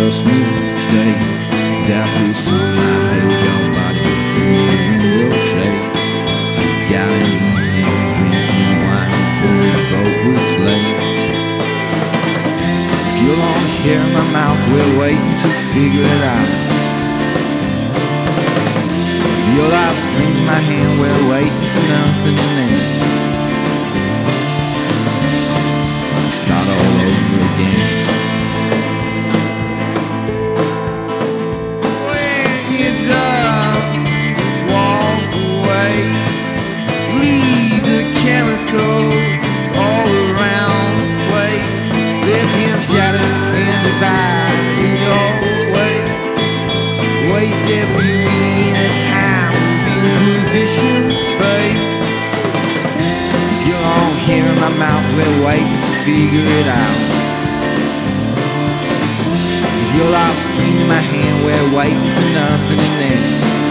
trust me, stay. Doubt this sunlight has your body through the window shade. Got an evening drinking wine when the boat was late. If you're long hair in my mouth, we're waiting to figure it out. If your last dream's my hand, we're waiting for nothing in there. Start all over again. When you're done, just walk away. Leave the chemicals all around the place. Let him shatter and divide in your way. Waste every minute time in position, babe. If you're long here in my mouth, we're waiting to figure it out. If your last dream in my hand, we're waiting for nothing in there.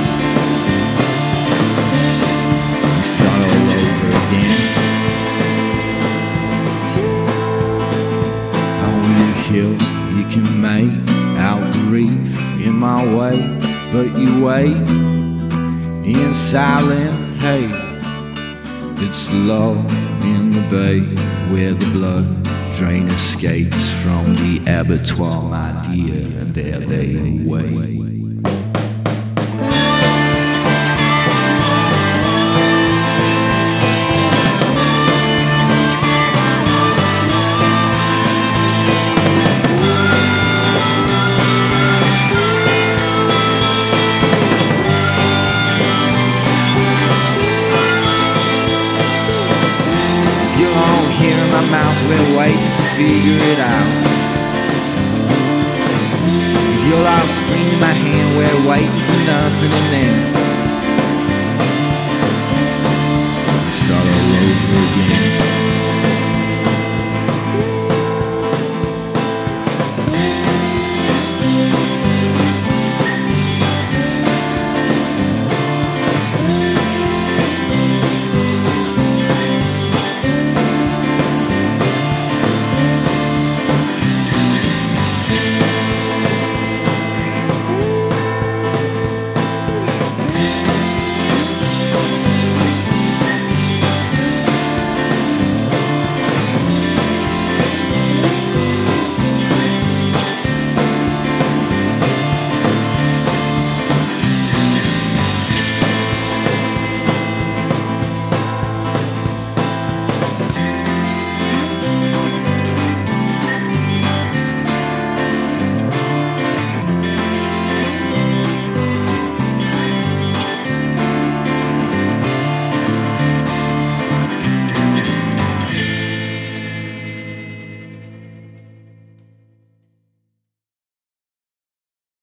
Start all over again. On the hill, you can make out the reef in my way, but you wait in silent haze. It's low in the bay where the blood drain escapes from the abattoir, my dear, and there they wait. Here in my mouth, we're waiting to figure it out. If your last dream in my hand, we're waiting for nothing in there. Start all over again.